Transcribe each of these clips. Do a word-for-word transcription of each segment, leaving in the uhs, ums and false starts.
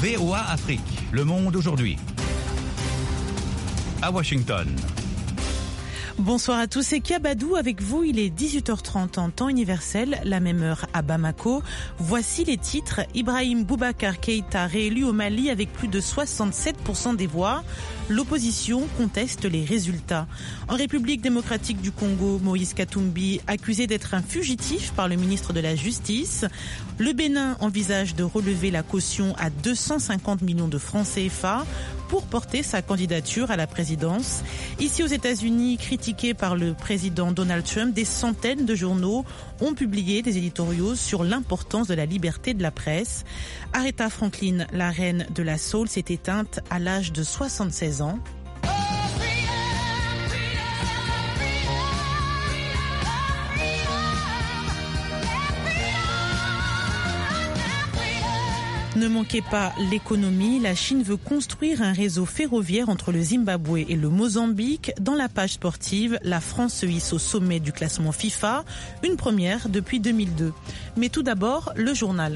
V O A Afrique, Le Monde aujourd'hui. À Washington. Bonsoir à tous, c'est Kiabadou avec vous, il est dix-huit heures trente en temps universel, la même heure à Bamako. Voici les titres. Ibrahim Boubacar Keïta réélu au Mali avec plus de soixante-sept pour cent des voix. L'opposition conteste les résultats. En République démocratique du Congo, Moïse Katumbi accusé d'être un fugitif par le ministre de la Justice. Le Bénin envisage de relever la caution à deux cent cinquante millions de francs C F A pour porter sa candidature à la présidence. Ici aux États-Unis, critiqué par le président Donald Trump, des centaines de journaux ont publié des éditoriaux sur l'importance de la liberté de la presse. Aretha Franklin, la reine de la soul, s'est éteinte à l'âge de soixante-seize ans. Ne manquez pas l'économie, la Chine veut construire un réseau ferroviaire entre le Zimbabwe et le Mozambique. Dans la page sportive, la France se hisse au sommet du classement FIFA, une première depuis deux mille deux. Mais tout d'abord, le journal.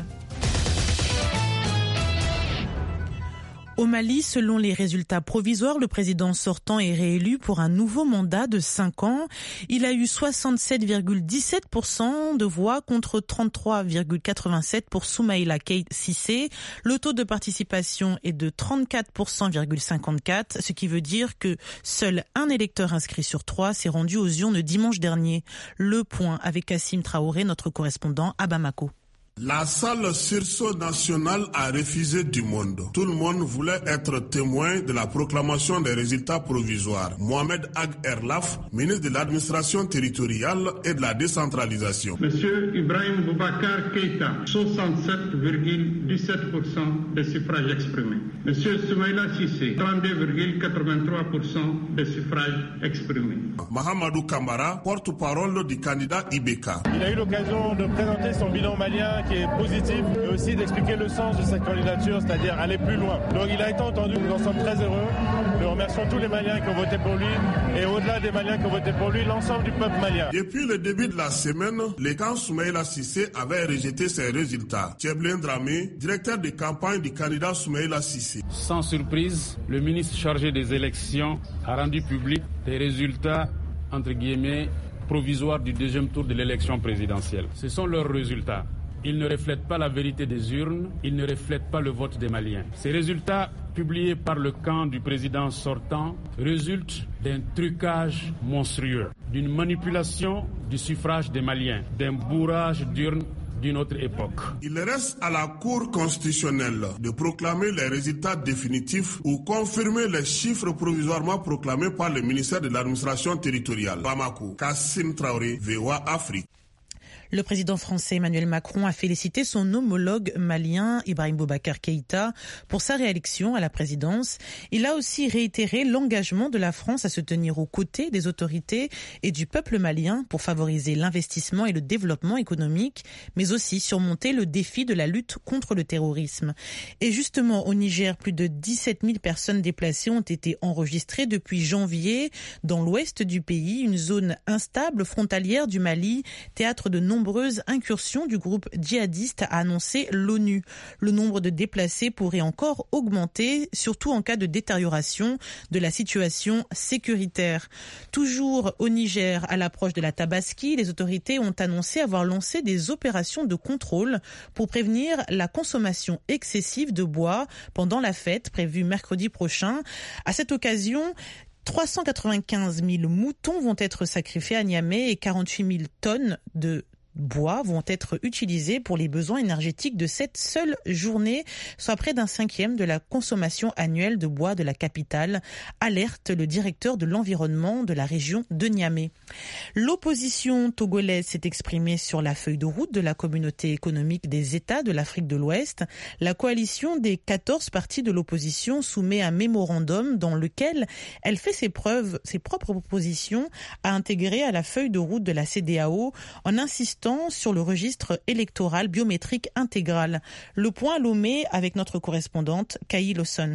Au Mali, selon les résultats provisoires, le président sortant est réélu pour un nouveau mandat de cinq ans. Il a eu soixante-sept virgule dix-sept pour cent de voix contre trente-trois virgule quatre-vingt-sept pour Soumaïla Cissé. Le taux de participation est de trente-quatre pour cent virgule cinquante-quatre, ce qui veut dire que seul un électeur inscrit sur trois s'est rendu aux urnes dimanche dernier. Le point avec Kassim Traoré, notre correspondant à Bamako. La salle sursaut nationale a refusé du monde. Tout le monde voulait être témoin de la proclamation des résultats provisoires. Mohamed Ag Erlaf, ministre de l'administration territoriale et de la décentralisation. Monsieur Ibrahim Boubacar Keïta, soixante-sept virgule dix-sept pour cent des suffrages exprimés. Monsieur Soumaïla Cissé, trente-deux virgule quatre-vingt-trois pour cent des suffrages exprimés. Mahamadou Kamara, porte-parole du candidat Ibeka. Il a eu l'occasion de présenter son bilan malien qui est positif et aussi d'expliquer le sens de sa candidature, c'est-à-dire aller plus loin. Donc il a été entendu, nous en sommes très heureux. Nous remercions tous les Maliens qui ont voté pour lui et au-delà des Maliens qui ont voté pour lui, l'ensemble du peuple malien. Depuis le début de la semaine, le camp Soumaïla Cissé avait rejeté ses résultats. Tcheblin Dramé, directeur de campagne du candidat Soumaïla Cissé. Sans surprise, le ministre chargé des élections a rendu public des résultats, entre guillemets, provisoires du deuxième tour de l'élection présidentielle. Ce sont leurs résultats. Ils ne reflètent pas la vérité des urnes, ils ne reflètent pas le vote des Maliens. Ces résultats, publiés par le camp du président sortant, résultent d'un trucage monstrueux, d'une manipulation du suffrage des Maliens, d'un bourrage d'urnes d'une autre époque. Il reste à la Cour constitutionnelle de proclamer les résultats définitifs ou confirmer les chiffres provisoirement proclamés par le ministère de l'administration territoriale. Bamako, Kassim Traoré, V O A Afrique. Le président français Emmanuel Macron a félicité son homologue malien Ibrahim Boubacar Keïta pour sa réélection à la présidence. Il a aussi réitéré l'engagement de la France à se tenir aux côtés des autorités et du peuple malien pour favoriser l'investissement et le développement économique, mais aussi surmonter le défi de la lutte contre le terrorisme. Et justement, au Niger, plus de dix-sept mille personnes déplacées ont été enregistrées depuis janvier dans l'ouest du pays, une zone instable frontalière du Mali, théâtre de nombreuses incursions du groupe djihadiste, a annoncé l'ONU. Le nombre de déplacés pourrait encore augmenter, surtout en cas de détérioration de la situation sécuritaire. Toujours au Niger, à l'approche de la Tabaski, les autorités ont annoncé avoir lancé des opérations de contrôle pour prévenir la consommation excessive de bois pendant la fête prévue mercredi prochain. À cette occasion, trois cent quatre-vingt-quinze mille moutons vont être sacrifiés à Niamey et quarante-huit mille tonnes de bois vont être utilisés pour les besoins énergétiques de cette seule journée, soit près d'un cinquième de la consommation annuelle de bois de la capitale, alerte le directeur de l'environnement de la région de Niamey. L'opposition togolaise s'est exprimée sur la feuille de route de la communauté économique des États de l'Afrique de l'Ouest. La coalition des quatorze partis de l'opposition soumet un mémorandum dans lequel elle fait ses preuves, ses propres propositions à intégrer à la feuille de route de la C E D E A O en insistant sur le registre électoral biométrique intégral. Le point à Lomé avec notre correspondante Kaï Lawson.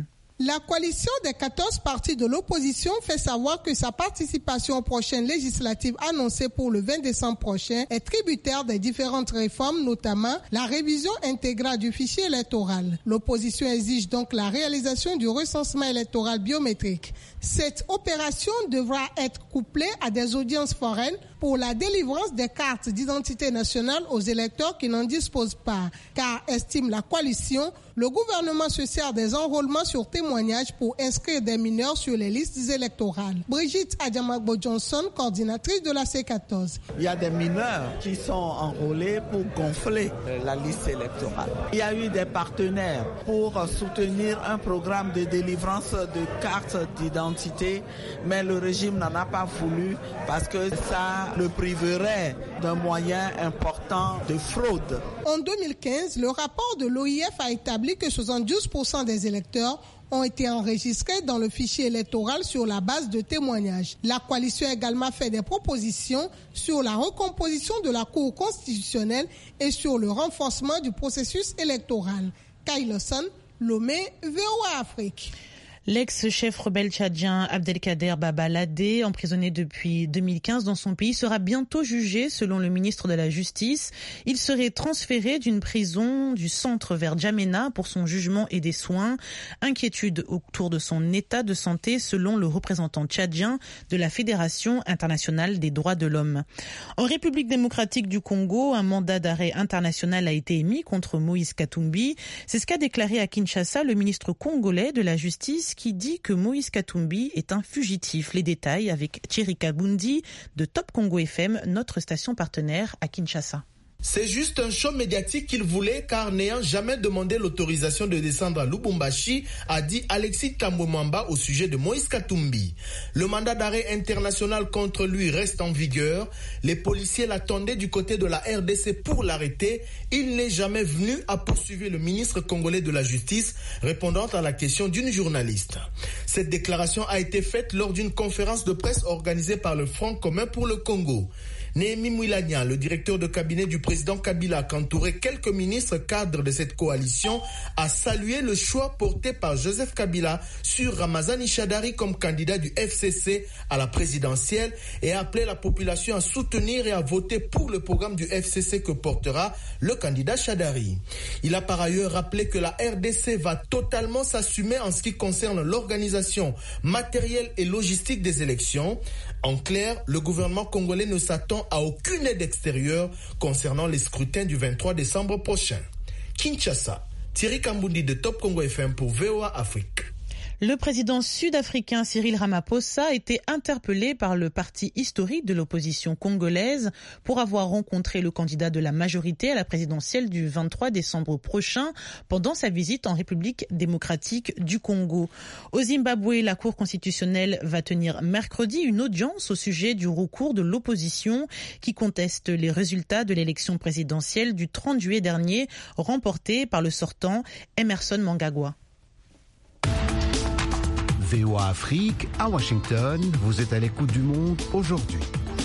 La coalition des quatorze partis de l'opposition fait savoir que sa participation aux prochaines législatives annoncées pour le vingt décembre prochain est tributaire des différentes réformes, notamment la révision intégrale du fichier électoral. L'opposition exige donc la réalisation du recensement électoral biométrique. Cette opération devra être couplée à des audiences foraines pour la délivrance des cartes d'identité nationale aux électeurs qui n'en disposent pas, car, estime la coalition, le gouvernement se sert des enrôlements sur témoignage pour inscrire des mineurs sur les listes électorales. Brigitte Adjamagbo-Johnson, coordinatrice de la C quatorze. Il y a des mineurs qui sont enrôlés pour gonfler la liste électorale. Il y a eu des partenaires pour soutenir un programme de délivrance de cartes d'identité, mais le régime n'en a pas voulu parce que ça le priverait d'un moyen important de fraude. En deux mille quinze, le rapport de l'O I F a établi que soixante-douze pour cent des électeurs ont été enregistrés dans le fichier électoral sur la base de témoignages. La coalition a également fait des propositions sur la recomposition de la Cour constitutionnelle et sur le renforcement du processus électoral. Kyle Lawson, Lomé, V O A Afrique. L'ex-chef rebelle tchadien Abdelkader Baba Ladé, emprisonné depuis deux mille quinze dans son pays, sera bientôt jugé selon le ministre de la Justice. Il serait transféré d'une prison du centre vers Djamena pour son jugement et des soins. Inquiétude autour de son état de santé selon le représentant tchadien de la Fédération internationale des droits de l'homme. En République démocratique du Congo, un mandat d'arrêt international a été émis contre Moïse Katumbi. C'est ce qu'a déclaré à Kinshasa le ministre congolais de la Justice, qui dit que Moïse Katumbi est un fugitif. Les détails avec Thierry Kabundi de Top Congo F M, notre station partenaire à Kinshasa. C'est juste un show médiatique qu'il voulait, car n'ayant jamais demandé l'autorisation de descendre à Lubumbashi, a dit Alexis Tambwe Mwamba au sujet de Moïse Katumbi. Le mandat d'arrêt international contre lui reste en vigueur. Les policiers l'attendaient du côté de la R D C pour l'arrêter. Il n'est jamais venu, a poursuivi le ministre congolais de la Justice, répondant à la question d'une journaliste. Cette déclaration a été faite lors d'une conférence de presse organisée par le Front commun pour le Congo. Néhémie Mouilagna, le directeur de cabinet du président Kabila, qu'entourait quelques ministres cadres de cette coalition, a salué le choix porté par Joseph Kabila sur Ramazani Shadari comme candidat du F C C à la présidentielle et a appelé la population à soutenir et à voter pour le programme du F C C que portera le candidat Shadari. Il a par ailleurs rappelé que la R D C va totalement s'assumer en ce qui concerne l'organisation matérielle et logistique des élections. En clair, le gouvernement congolais ne s'attend à aucune aide extérieure concernant les scrutins du vingt-trois décembre prochain. Kinshasa, Thierry Kambundi de Top Congo F M pour V O A Afrique. Le président sud-africain Cyril Ramaphosa a été interpellé par le parti historique de l'opposition congolaise pour avoir rencontré le candidat de la majorité à la présidentielle du vingt-trois décembre prochain pendant sa visite en République démocratique du Congo. Au Zimbabwe, la Cour constitutionnelle va tenir mercredi une audience au sujet du recours de l'opposition qui conteste les résultats de l'élection présidentielle du trente juillet dernier remportée par le sortant Emmerson Mnangagwa. V O A Afrique, à Washington, vous êtes à l'écoute du monde aujourd'hui.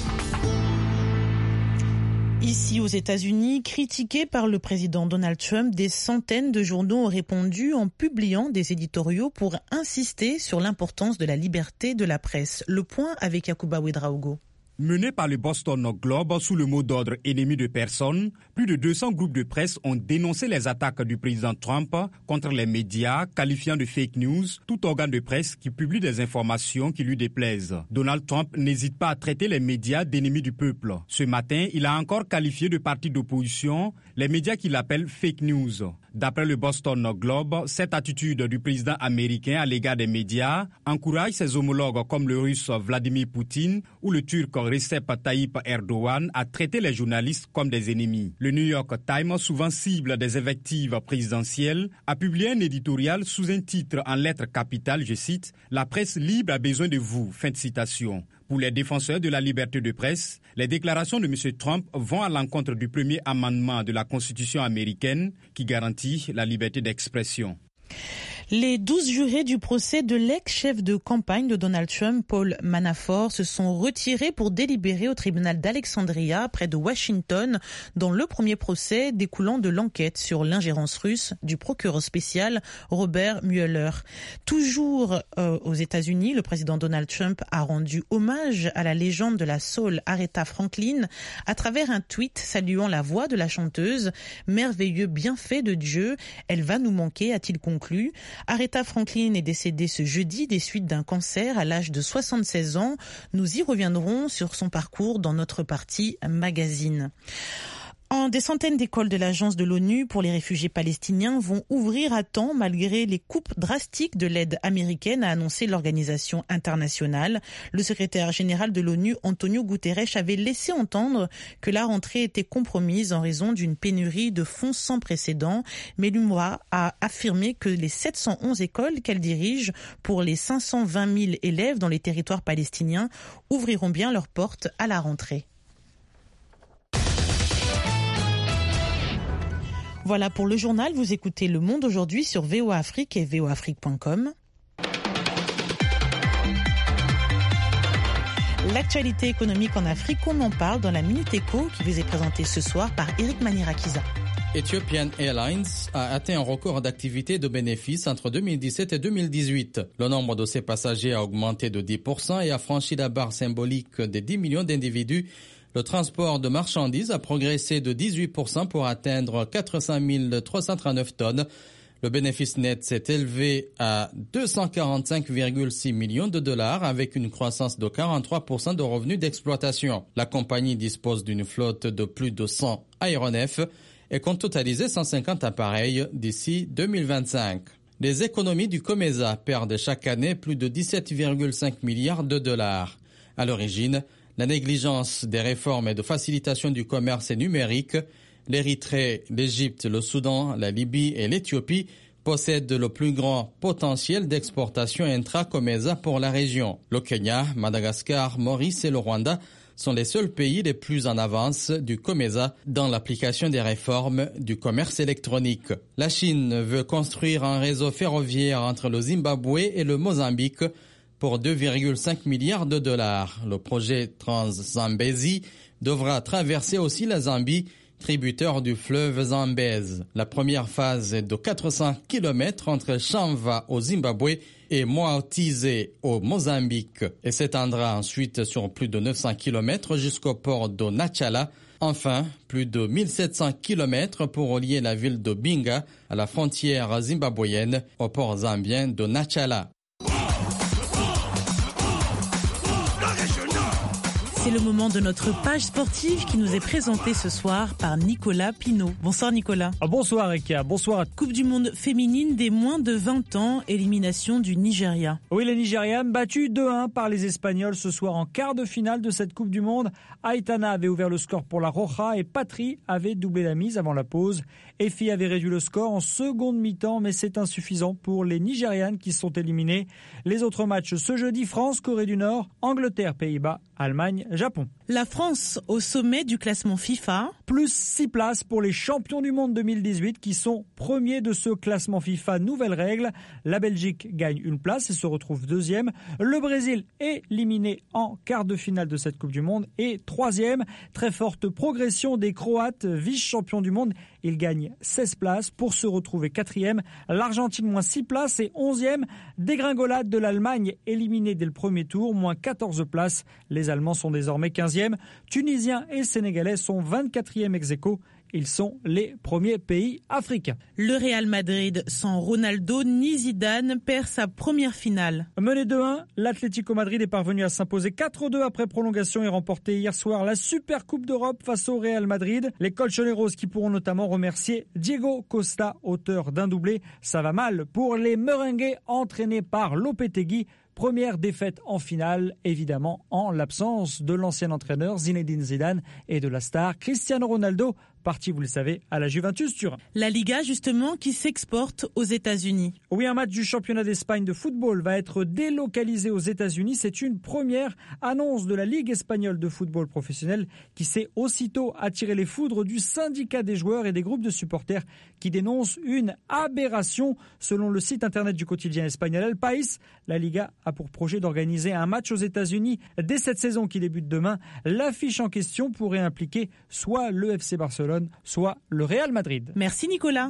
Ici aux États-Unis, critiqué par le président Donald Trump, des centaines de journaux ont répondu en publiant des éditoriaux pour insister sur l'importance de la liberté de la presse. Le point avec Yacouba Ouedraogo. Mené par le Boston Globe sous le mot d'ordre « ennemi de personne », plus de deux cents groupes de presse ont dénoncé les attaques du président Trump contre les médias, qualifiant de fake news tout organe de presse qui publie des informations qui lui déplaisent. Donald Trump n'hésite pas à traiter les médias d'ennemis du peuple. Ce matin, il a encore qualifié de parti d'opposition les médias qu'il appelle fake news. D'après le Boston Globe, cette attitude du président américain à l'égard des médias encourage ses homologues comme le russe Vladimir Poutine ou le turc Recep Tayyip Erdogan à traiter les journalistes comme des ennemis. Le New York Times, souvent cible des invectives présidentielles, a publié un éditorial sous un titre en lettres capitales, je cite, « La presse libre a besoin de vous », fin de citation. Pour les défenseurs de la liberté de presse, les déclarations de M. Trump vont à l'encontre du premier amendement de la Constitution américaine qui garantit la liberté d'expression. Les douze jurés du procès de l'ex-chef de campagne de Donald Trump, Paul Manafort, se sont retirés pour délibérer au tribunal d'Alexandria, près de Washington, dans le premier procès découlant de l'enquête sur l'ingérence russe du procureur spécial Robert Mueller. Toujours euh, aux États-Unis, le président Donald Trump a rendu hommage à la légende de la soul Aretha Franklin à travers un tweet saluant la voix de la chanteuse. Merveilleux bienfait de Dieu, elle va nous manquer, a-t-il conclu. Aretha Franklin est décédée ce jeudi des suites d'un cancer à l'âge de soixante-seize ans. Nous y reviendrons sur son parcours dans notre partie magazine. En des centaines d'écoles de l'Agence de l'ONU pour les réfugiés palestiniens vont ouvrir à temps malgré les coupes drastiques de l'aide américaine, a annoncé l'organisation internationale. Le secrétaire général de l'ONU, Antonio Guterres, avait laissé entendre que la rentrée était compromise en raison d'une pénurie de fonds sans précédent. Mais l'U N R W A a affirmé que les sept cent onze écoles qu'elle dirige pour les cinq cent vingt mille élèves dans les territoires palestiniens ouvriront bien leurs portes à la rentrée. Voilà pour le journal, vous écoutez Le Monde aujourd'hui sur V O A Afrique et v o afrique point com. L'actualité économique en Afrique, on en parle dans la Minute Éco qui vous est présentée ce soir par Eric Manirakiza. Ethiopian Airlines a atteint un record d'activité de bénéfices entre deux mille dix-sept et deux mille dix-huit. Le nombre de ses passagers a augmenté de dix pour cent et a franchi la barre symbolique des dix millions d'individus. Le transport de marchandises a progressé de dix-huit pour cent pour atteindre quatre cent mille trois cent trente-neuf tonnes. Le bénéfice net s'est élevé à deux cent quarante-cinq virgule six millions de dollars avec une croissance de quarante-trois pour cent de revenus d'exploitation. La compagnie dispose d'une flotte de plus de cent aéronefs et compte totaliser cent cinquante appareils d'ici deux mille vingt-cinq. Les économies du COMESA perdent chaque année plus de dix-sept virgule cinq milliards de dollars. À l'origine, la négligence des réformes et de facilitation du commerce numérique, l'Érythrée, l'Égypte, le Soudan, la Libye et l'Éthiopie possèdent le plus grand potentiel d'exportation intra-COMESA pour la région. Le Kenya, Madagascar, Maurice et le Rwanda sont les seuls pays les plus en avance du COMESA dans l'application des réformes du commerce électronique. La Chine veut construire un réseau ferroviaire entre le Zimbabwe et le Mozambique pour deux virgule cinq milliards de dollars. Le projet Trans-Zambezi devra traverser aussi la Zambie, tributaire du fleuve Zambèze. La première phase est de quatre cents kilomètres entre Chamva au Zimbabwe et Moatize au Mozambique et s'étendra ensuite sur plus de neuf cents kilomètres jusqu'au port de Nachala. Enfin, plus de mille sept cents kilomètres pour relier la ville de Binga à la frontière zimbabwéenne au port zambien de Nachala. C'est le moment de notre page sportive qui nous est présentée ce soir par Nicolas Pinault. Bonsoir Nicolas. Ah, bonsoir Eka, bonsoir. Coupe du monde féminine des moins de vingt ans, élimination du Nigeria. Oui, les Nigérianes battues deux un par les Espagnols ce soir en quart de finale de cette Coupe du monde. Aitana avait ouvert le score pour la Roja et Patry avait doublé la mise avant la pause. Effie avait réduit le score en seconde mi-temps, mais c'est insuffisant pour les Nigérianes qui sont éliminées. Les autres matchs ce jeudi, France, Corée du Nord, Angleterre, Pays-Bas, Allemagne, Japon. La France au sommet du classement FIFA. Plus six places pour les champions du monde deux mille dix-huit qui sont premiers de ce classement FIFA. Nouvelle règle, la Belgique gagne une place et se retrouve deuxième. Le Brésil est éliminé en quart de finale de cette Coupe du Monde et troisième. Très forte progression des Croates, vice-champions du monde. Ils gagnent seize places pour se retrouver quatrième. L'Argentine moins six places et onzième. Dégringolade de l'Allemagne éliminée dès le premier tour, moins quatorze places. Les Allemands sont désormais quinzième. Tunisiens et Sénégalais sont vingt-quatrième ex-aequo. Ils sont les premiers pays africains. Le Real Madrid, sans Ronaldo ni Zidane, perd sa première finale. Mené deux un, l'Atlético Madrid est parvenu à s'imposer quatre deux après prolongation et remporter hier soir la Super Coupe d'Europe face au Real Madrid. Les colchoneros qui pourront notamment remercier Diego Costa, auteur d'un doublé. Ça va mal pour les merengues entraînés par Lopetegui. Première défaite en finale, évidemment, en l'absence de l'ancien entraîneur Zinedine Zidane et de la star Cristiano Ronaldo. parti, vous le savez, à la Juventus Turin. La Liga, justement, qui s'exporte aux États-Unis. Oui, un match du championnat d'Espagne de football va être délocalisé aux États-Unis. C'est une première annonce de la Ligue espagnole de football professionnel qui s'est aussitôt attiré les foudres du syndicat des joueurs et des groupes de supporters qui dénoncent une aberration. Selon le site internet du quotidien espagnol El País, la Liga a pour projet d'organiser un match aux États-Unis dès cette saison qui débute demain. L'affiche en question pourrait impliquer soit le F C Barcelone, soit le Real Madrid. Merci Nicolas.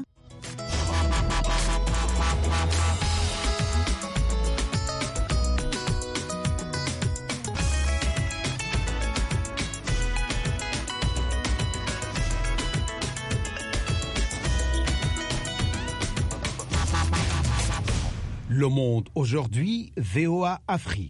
Le Monde aujourd'hui, V O A Afrique.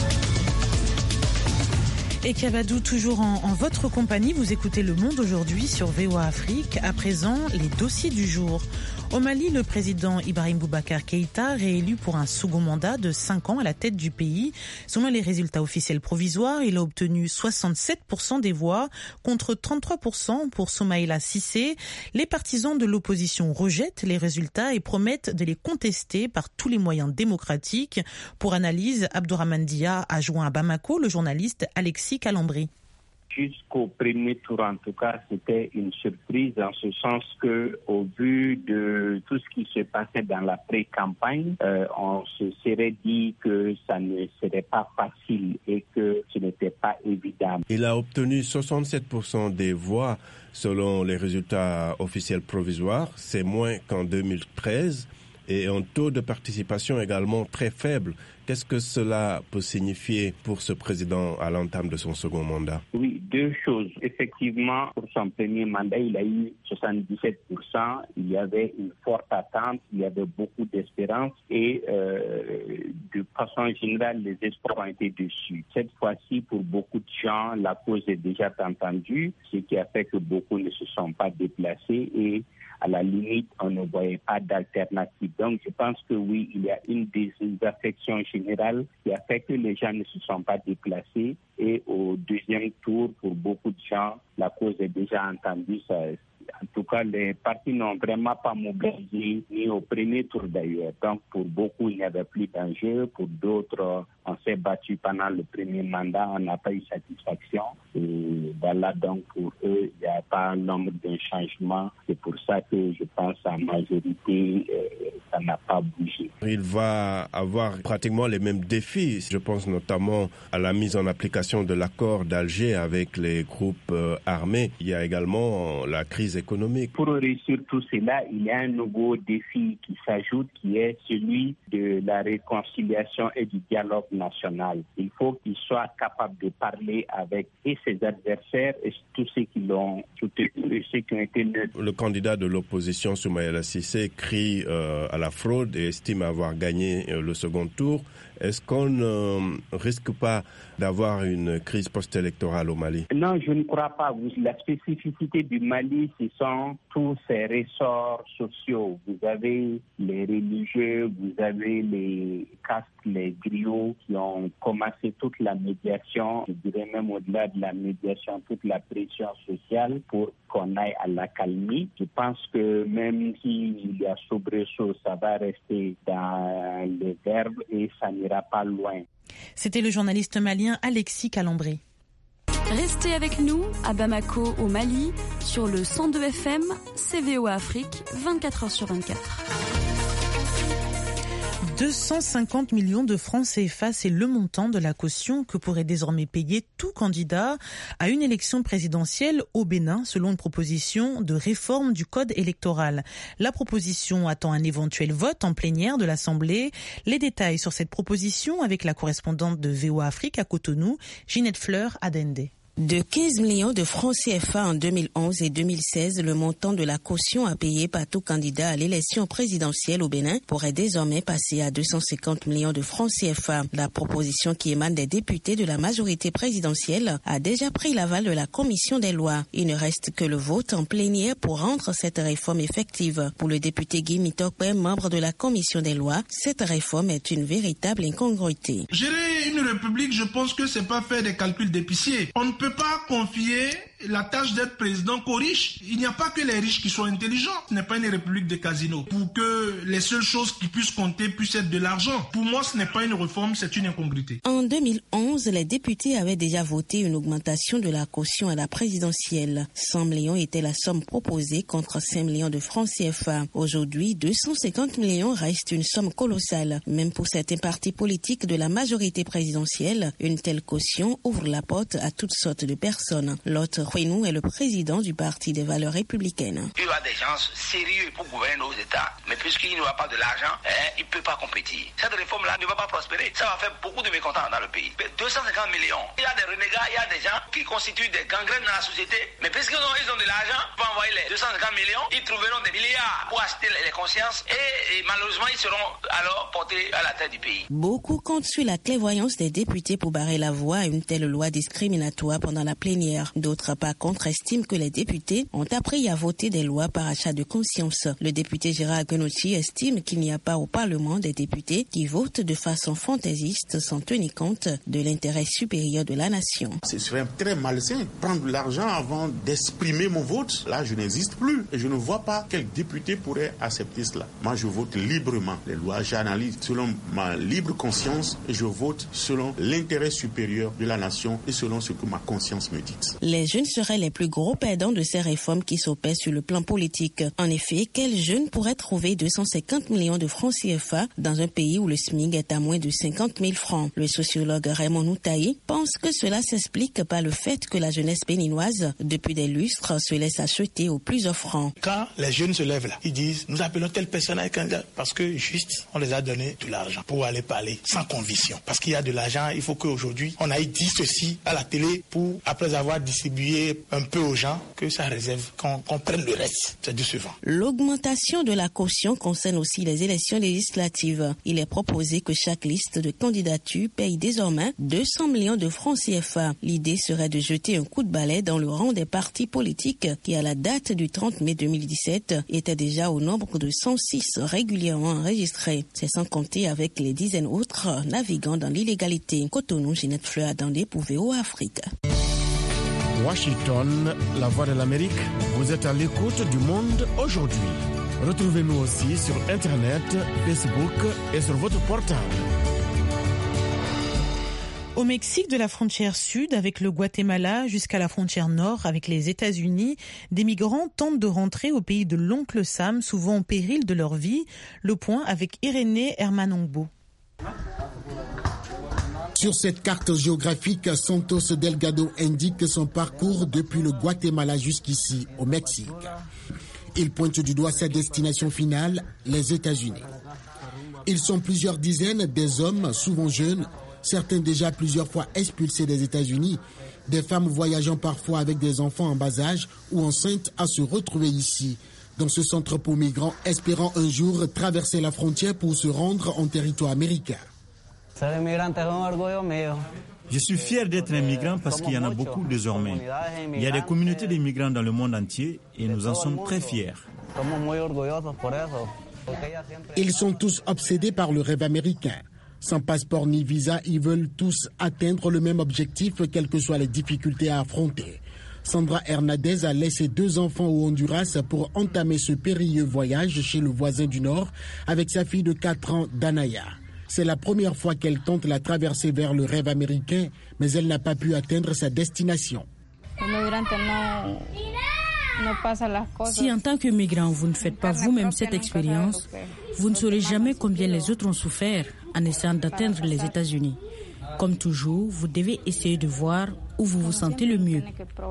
Et Kabadou, toujours en, en votre compagnie, vous écoutez Le Monde aujourd'hui sur V O A Afrique. À présent, les dossiers du jour. Au Mali, le président Ibrahim Boubacar Keïta, réélu pour un second mandat de cinq ans à la tête du pays. Selon les résultats officiels provisoires, il a obtenu soixante-sept pour cent des voix contre trente-trois pour cent pour Soumaïla Cissé. Les partisans de l'opposition rejettent les résultats et promettent de les contester par tous les moyens démocratiques. Pour analyse, Abdourahmane Dia a joint à Bamako le journaliste Alexis Calambri. Jusqu'au premier tour, en tout cas, c'était une surprise en ce sens que, au vu de tout ce qui se passait dans la pré-campagne, euh, on se serait dit que ça ne serait pas facile et que ce n'était pas évident. Il a obtenu soixante-sept pour cent des voix selon les résultats officiels provisoires. C'est moins qu'en deux mille treize et un taux de participation également très faible. Qu'est-ce que cela peut signifier pour ce président à l'entame de son second mandat? Oui, deux choses. Effectivement, pour son premier mandat, il a eu soixante-dix-sept pour cent. Il y avait une forte attente, il y avait beaucoup d'espérance et euh, de façon générale, les espoirs ont été déçus. Cette fois-ci, pour beaucoup de gens, la cause est déjà entendue, ce qui a fait que beaucoup ne se sont pas déplacés et à la limite, on ne voyait pas d'alternative. Donc, je pense que oui, il y a une désaffection générale qui a fait que les gens ne se sont pas déplacés. Et au deuxième tour, pour beaucoup de gens, la cause est déjà entendue. Ça, en tout cas, les partis n'ont vraiment pas mobilisé, ni au premier tour d'ailleurs. Donc, pour beaucoup, il n'y avait plus d'enjeu. Pour d'autres, on s'est battu pendant le premier mandat, on n'a pas eu satisfaction. Et voilà, donc pour eux, il n'y a pas nombre de changements. C'est pour ça que je pense à la majorité, euh, ça n'a pas bougé. Il va avoir pratiquement les mêmes défis. Je pense notamment à la mise en application de l'accord d'Alger avec les groupes euh, armés. Il y a également la crise économique. Pour réussir tout cela, il y a un nouveau défi qui s'ajoute, qui est celui de la réconciliation et du dialogue national. Il faut qu'il soit capable de parler avec et ses adversaires et tous ceux qui l'ont soutenu et ceux qui ont été neutres. Le candidat de l'opposition, Soumaïla Cissé, crie euh, à la fraude et estime avoir gagné euh, le second tour. Est-ce qu'on ne euh, risque pas d'avoir une crise post-électorale au Mali? Non, je ne crois pas. La spécificité du Mali, ce sont tous ces ressorts sociaux. Vous avez les religieux, vous avez les castes, les griots qui ont commencé toute la médiation, je dirais même au-delà de la médiation, toute la pression sociale pour qu'on aille à l'accalmie. Je pense que même s'il y a soubresaut, ça va rester dans les verbes et ça n'ira pas loin. C'était le journaliste malien Alexis Calambri. Restez avec nous à Bamako au Mali sur le cent deux F M, C V O Afrique, vingt-quatre heures sur vingt-quatre. deux cent cinquante millions de francs C F A, c'est le montant de la caution que pourrait désormais payer tout candidat à une élection présidentielle au Bénin, selon une proposition de réforme du code électoral. La proposition attend un éventuel vote en plénière de l'Assemblée. Les détails sur cette proposition avec la correspondante de V O A Afrique à Cotonou, Ginette Fleur Adende. De quinze millions de francs C F A en deux mille onze et deux mille seize, le montant de la caution à payer par tout candidat à l'élection présidentielle au Bénin pourrait désormais passer à deux cent cinquante millions de francs C F A. La proposition qui émane des députés de la majorité présidentielle a déjà pris l'aval de la commission des lois. Il ne reste que le vote en plénière pour rendre cette réforme effective. Pour le député Guy Mitokpe, membre de la commission des lois, cette réforme est une véritable incongruité. Gérer une république, je pense que c'est pas faire des calculs d'épicier. On ne peut pas confier la tâche d'être président qu'aux riches. Il n'y a pas que les riches qui sont intelligents. Ce n'est pas une république de casinos. Pour que les seules choses qui puissent compter puissent être de l'argent. Pour moi, ce n'est pas une réforme, c'est une incongruité. En deux mille onze, les députés avaient déjà voté une augmentation de la caution à la présidentielle. cent millions était la somme proposée contre cinq millions de francs C F A. Aujourd'hui, deux cent cinquante millions reste une somme colossale. Même pour certains partis politiques de la majorité présidentielle, une telle caution ouvre la porte à toutes sortes de personnes. Lot Huenou est le président du Parti des valeurs républicaines. Il y a des gens sérieux pour gouverner nos États, mais puisqu'il n'y aura pas de l'argent, hein, il ne peut pas compétir. Cette réforme-là ne va pas prospérer. Ça va faire beaucoup de mécontents dans le pays. deux cent cinquante millions. Il y a des renégats, il y a des gens qui constituent des gangrènes dans la société, mais puisqu'ils ont, ils ont de l'argent, pour envoyer les deux cent cinquante millions, ils trouveront des milliards pour acheter les consciences et, et malheureusement, ils seront alors portés à la tête du pays. Beaucoup comptent sur la clairvoyance des députés pour barrer la voie à une telle loi discriminatoire pendant la plénière. D'autres, par contre, estiment que les députés ont appris à voter des lois par achat de conscience. Le député Gérard Guenotti estime qu'il n'y a pas au Parlement des députés qui votent de façon fantaisiste sans tenir compte de l'intérêt supérieur de la nation. Ce serait très malsain. Prendre l'argent avant d'exprimer mon vote, là je n'existe plus. Et je ne vois pas quel député pourrait accepter cela. Moi je vote librement les lois, j'analyse selon ma libre conscience et je vote selon l'intérêt supérieur de la nation et selon ce que ma conscience me dit. Les jeunes seraient les plus gros perdants de ces réformes qui s'opèrent sur le plan politique. En effet, quel jeune pourrait trouver deux cent cinquante millions de francs C F A dans un pays où le S M I C est à moins de cinquante mille francs? Le sociologue Raymond Noutaï pense que cela s'explique par le fait que la jeunesse béninoise, depuis des lustres, se laisse acheter au plus offrant. Quand les jeunes se lèvent là, ils disent nous appelons telle personne à candidat parce que juste on les a donné de l'argent pour aller parler sans conviction. Parce qu'il y a de l'argent, il faut qu'aujourd'hui on aille dire ceci à la télé pour après avoir distribué un peu aux gens que ça réserve qu'on qu'on prenne le reste. C'est décevant. L'augmentation de la caution concerne aussi les élections législatives. Il est proposé que chaque liste de candidatures paye désormais deux cents millions de francs C F A. L'idée serait de jeter un coup de balai dans le rang des partis politiques qui, à la date du trente mai deux mille dix-sept, étaient déjà au nombre de cent six régulièrement enregistrés. C'est sans compter avec les dizaines autres naviguant dans l'illégalité. Cotonou, Ginette Fleur, Dandé pour V O A Afrique. Washington, la voix de l'Amérique, vous êtes à l'écoute du monde aujourd'hui. Retrouvez-nous aussi sur Internet, Facebook et sur votre portable. Au Mexique, de la frontière sud avec le Guatemala jusqu'à la frontière nord avec les États-Unis, des migrants tentent de rentrer au pays de l'oncle Sam, souvent en péril de leur vie. Le point avec Irénée Hermanongbo. Sur cette carte géographique, Santos Delgado indique son parcours depuis le Guatemala jusqu'ici, au Mexique. Il pointe du doigt sa destination finale, les États-Unis. Ils sont plusieurs dizaines, des hommes, souvent jeunes, certains déjà plusieurs fois expulsés des États-Unis, des femmes voyageant parfois avec des enfants en bas âge ou enceintes à se retrouver ici, dans ce centre pour migrants, espérant un jour traverser la frontière pour se rendre en territoire américain. Je suis fier d'être un migrant parce qu'il y en a beaucoup désormais. Il y a des communautés de migrants dans le monde entier et nous en sommes très fiers. Ils sont tous obsédés par le rêve américain. Sans passeport ni visa, ils veulent tous atteindre le même objectif, quelles que soient les difficultés à affronter. Sandra Hernandez a laissé deux enfants au Honduras pour entamer ce périlleux voyage chez le voisin du Nord avec sa fille de quatre ans, Danaya. C'est la première fois qu'elle tente la traversée vers le rêve américain, mais elle n'a pas pu atteindre sa destination. Si en tant que migrant, vous ne faites pas vous-même cette expérience, vous ne saurez jamais combien les autres ont souffert en essayant d'atteindre les États-Unis. Comme toujours, vous devez essayer de voir où vous vous sentez le mieux.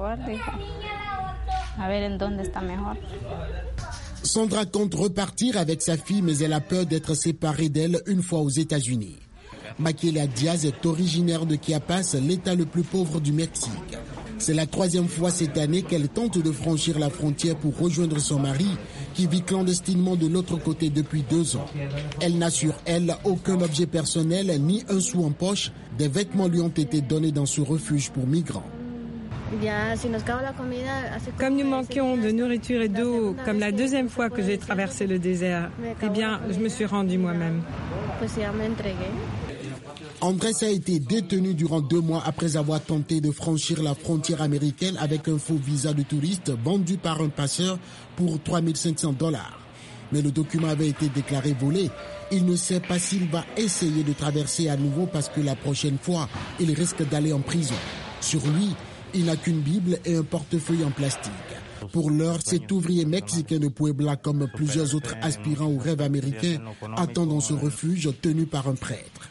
Sandra compte repartir avec sa fille, mais elle a peur d'être séparée d'elle une fois aux États-Unis. Maquila Diaz est originaire de Chiapas, l'état le plus pauvre du Mexique. C'est la troisième fois cette année qu'elle tente de franchir la frontière pour rejoindre son mari, qui vit clandestinement de l'autre côté depuis deux ans. Elle n'a sur elle aucun objet personnel, ni un sou en poche. Des vêtements lui ont été donnés dans ce refuge pour migrants. Comme nous manquions de nourriture et d'eau, comme la deuxième fois que j'ai traversé le désert, eh bien, je me suis rendue moi-même. Andrés a été détenu durant deux mois après avoir tenté de franchir la frontière américaine avec un faux visa de touriste vendu par un passeur pour trois mille cinq cents dollars. Mais le document avait été déclaré volé. Il ne sait pas s'il va essayer de traverser à nouveau parce que la prochaine fois, il risque d'aller en prison. Sur lui, il n'a qu'une Bible et un portefeuille en plastique. Pour l'heure, cet ouvrier mexicain de Puebla, comme plusieurs autres aspirants au rêve américain, attend dans ce refuge tenu par un prêtre.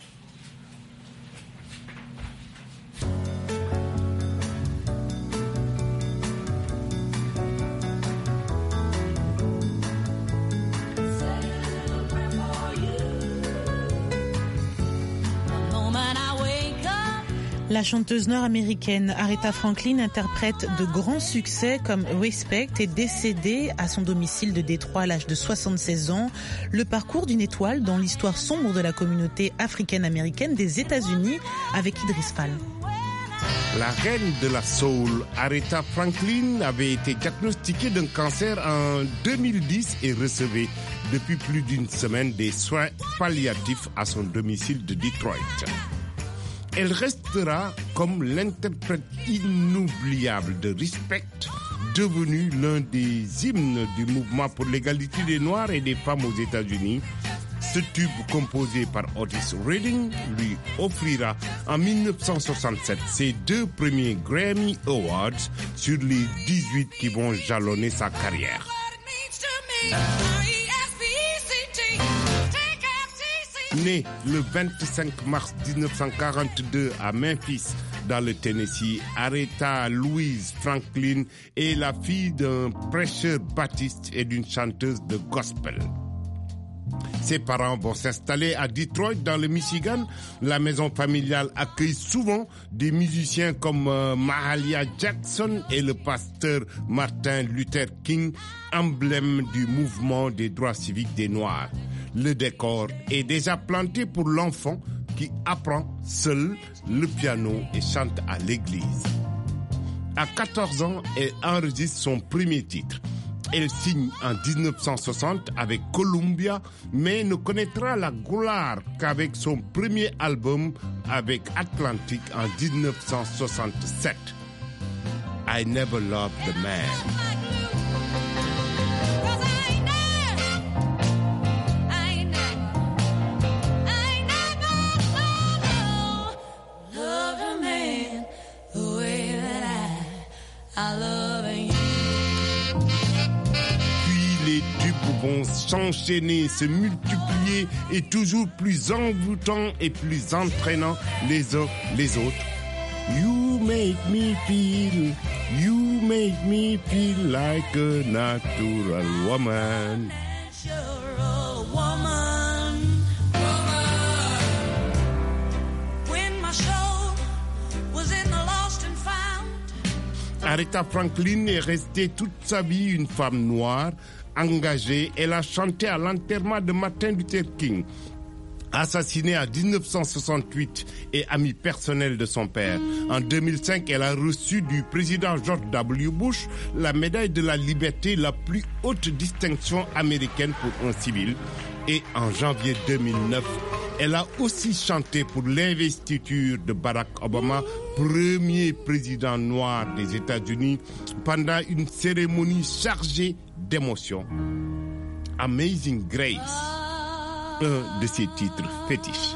La chanteuse nord-américaine Aretha Franklin interprète de grands succès comme Respect est décédée à son domicile de Détroit à l'âge de soixante-seize ans. Le parcours d'une étoile dans l'histoire sombre de la communauté africaine-américaine des États-Unis avec Idriss Fall. La reine de la soul, Aretha Franklin, avait été diagnostiquée d'un cancer en deux mille dix et recevait depuis plus d'une semaine des soins palliatifs à son domicile de Detroit. Elle restera comme l'interprète inoubliable de Respect, devenu l'un des hymnes du mouvement pour l'égalité des Noirs et des femmes aux États-Unis. Ce tube composé par Otis Redding lui offrira en dix-neuf cent soixante-sept ses deux premiers Grammy Awards sur les dix-huit qui vont jalonner sa carrière. Née le vingt-cinq mars dix-neuf cent quarante-deux à Memphis, dans le Tennessee, Aretha Louise Franklin est la fille d'un prêcheur baptiste et d'une chanteuse de gospel. Ses parents vont s'installer à Detroit, dans le Michigan. La maison familiale accueille souvent des musiciens comme euh, Mahalia Jackson et le pasteur Martin Luther King, emblème du mouvement des droits civiques des Noirs. Le décor est déjà planté pour l'enfant qui apprend seul le piano et chante à l'église. À quatorze ans, elle enregistre son premier titre. Elle signe en dix-neuf cent soixante avec Columbia, mais ne connaîtra la gloire qu'avec son premier album avec Atlantic en dix-neuf cent soixante-sept. I Never Loved the Man. Vont s'enchaîner, se multiplier et toujours plus envoûtants et plus entraînants les uns les autres. You make me feel, you make me feel like a natural woman. Natural woman. When my soul was in the lost and found. Aretha Franklin est restée toute sa vie une femme noire. Engagée, elle a chanté à l'enterrement de Martin Luther King, assassiné en dix-neuf cent soixante-huit et ami personnel de son père. En deux mille cinq, elle a reçu du président George W. Bush la médaille de la liberté, la plus haute distinction américaine pour un civil. Et en janvier deux mille neuf, elle a aussi chanté pour l'investiture de Barack Obama, premier président noir des États-Unis, pendant une cérémonie chargée d'émotions. Amazing Grace, un de ses titres fétiches.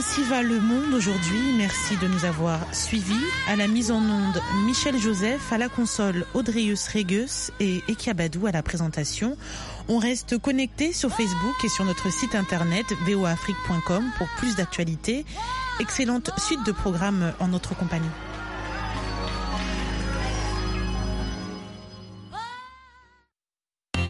Ainsi va le monde aujourd'hui. Merci de nous avoir suivis. À la mise en onde, Michel Joseph, à la console, Audreyus Regus et Ekiabadou à la présentation. On reste connecté sur Facebook et sur notre site internet v o afrique point com pour plus d'actualités. Excellente suite de programmes en notre compagnie.